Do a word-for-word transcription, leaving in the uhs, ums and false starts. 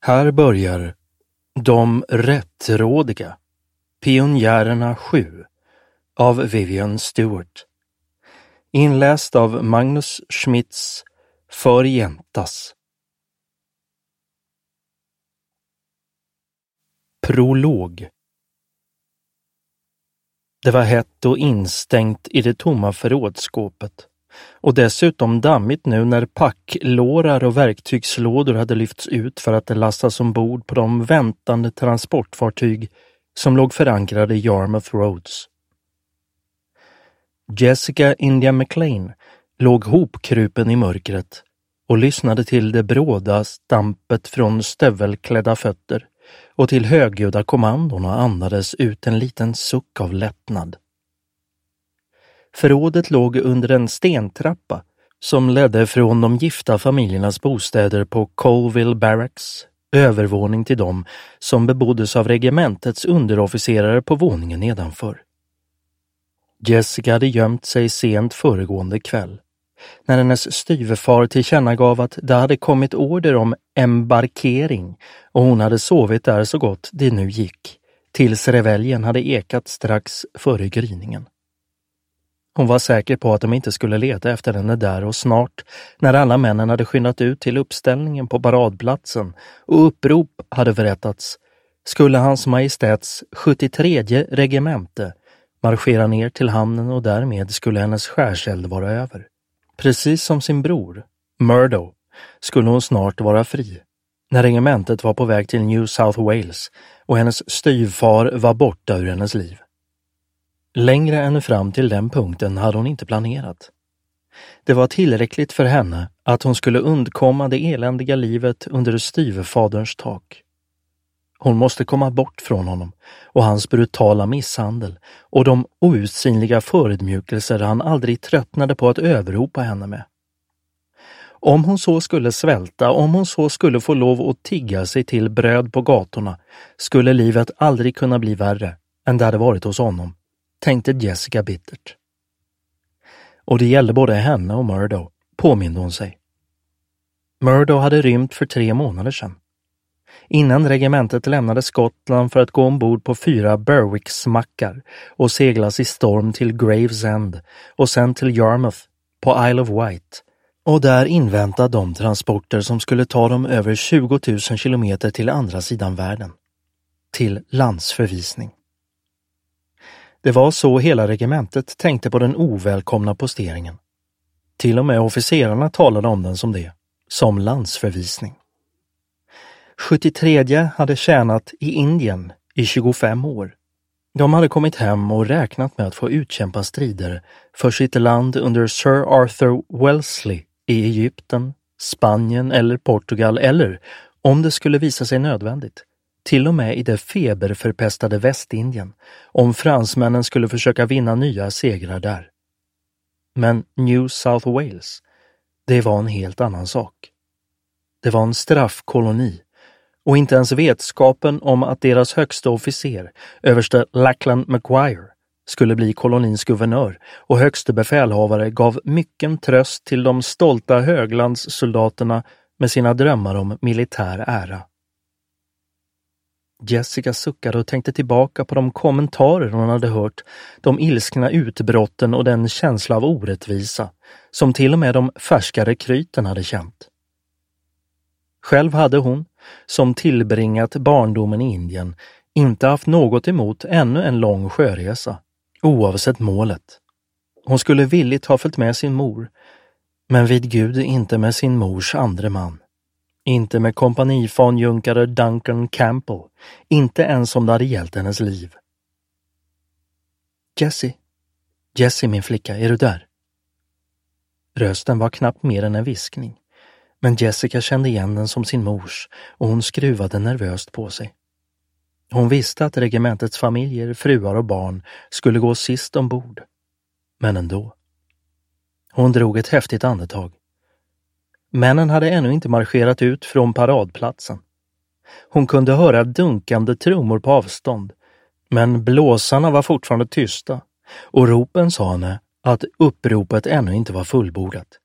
Här börjar De rättrådiga, Pionjärerna sju av Vivian Stewart. Inläst av Magnus Schmitz för Jentas. Prolog. Det var hett och instängt i det tomma förrådsskåpet. Och dessutom dammigt nu när packlårar och verktygslådor hade lyfts ut för att lastas ombord på de väntande transportfartyg som låg förankrade i Yarmouth Roads. Jessica India McLean låg hopkrupen i mörkret och lyssnade till det bråda stampet från stövelklädda fötter och till högljudda kommandon och andades ut en liten suck av lättnad. Förrådet låg under en stentrappa som ledde från de gifta familjernas bostäder på Colville Barracks, övervåning till dem som beboddes av regementets underofficerare på våningen nedanför. Jessica hade gömt sig sent föregående kväll, när hennes styvfar tillkännagav att det hade kommit order om embarkering och hon hade sovit där så gott det nu gick, tills reveljen hade ekat strax före gryningen. Hon var säker på att de inte skulle leta efter henne där och snart, när alla männen hade skyndat ut till uppställningen på paradplatsen och upprop hade förrättats, skulle hans majestäts sjuttiotredje regemente marschera ner till hamnen och därmed skulle hennes skärseld vara över. Precis som sin bror, Murdo, skulle hon snart vara fri, när regementet var på väg till New South Wales och hennes styvfar var borta ur hennes liv. Längre än fram till den punkten hade hon inte planerat. Det var tillräckligt för henne att hon skulle undkomma det eländiga livet under styvfaderns tak. Hon måste komma bort från honom och hans brutala misshandel och de outsinliga förödmjukelser han aldrig tröttnade på att överropa henne med. Om hon så skulle svälta, om hon så skulle få lov att tigga sig till bröd på gatorna, skulle livet aldrig kunna bli värre än det hade varit hos honom, tänkte Jessica bittert. Och det gällde både henne och Murdo, påminde hon sig. Murdo hade rymt för tre månader sedan. Innan regementet lämnade Skottland för att gå ombord på fyra Berwick-smackar och seglas i storm till Gravesend och sen till Yarmouth på Isle of Wight och där invänta de transporter som skulle ta dem över tjugo tusen kilometer till andra sidan världen. Till landsförvisning. Det var så hela regementet tänkte på den ovälkomna posteringen. Till och med officerarna talade om den som det, som landsförvisning. sjuttiotredje hade tjänat i Indien i tjugofem år. De hade kommit hem och räknat med att få utkämpa strider för sitt land under Sir Arthur Wellesley i Egypten, Spanien eller Portugal eller, om det skulle visa sig nödvändigt, till och med i det feberförpestade Västindien, om fransmännen skulle försöka vinna nya segrar där. Men New South Wales, det var en helt annan sak. Det var en straffkoloni, och inte ens vetskapen om att deras högsta officer, överste Lachlan Macquarie, skulle bli kolonins guvernör och högste befälhavare gav mycken tröst till de stolta höglandssoldaterna med sina drömmar om militär ära. Jessica suckade och tänkte tillbaka på de kommentarer hon hade hört, de ilskna utbrotten och den känsla av orättvisa som till och med de färska rekryten hade känt. Själv hade hon, som tillbringat barndomen i Indien, inte haft något emot ännu en lång sjöresa, oavsett målet. Hon skulle villigt ha följt med sin mor, men vid Gud inte med sin mors andre man. Inte med kompanifanjunkare Duncan Campbell, inte ens om det hade gällt hennes liv. Jessie, Jessie min flicka, är du där? Rösten var knappt mer än en viskning, men Jessica kände igen den som sin mors och hon skruvade nervöst på sig. Hon visste att regementets familjer, fruar och barn skulle gå sist ombord, men ändå. Hon drog ett häftigt andetag. Männen hade ännu inte marscherat ut från paradplatsen. Hon kunde höra dunkande trummor på avstånd, men blåsarna var fortfarande tysta och ropen sa henne att uppropet ännu inte var fullbordat.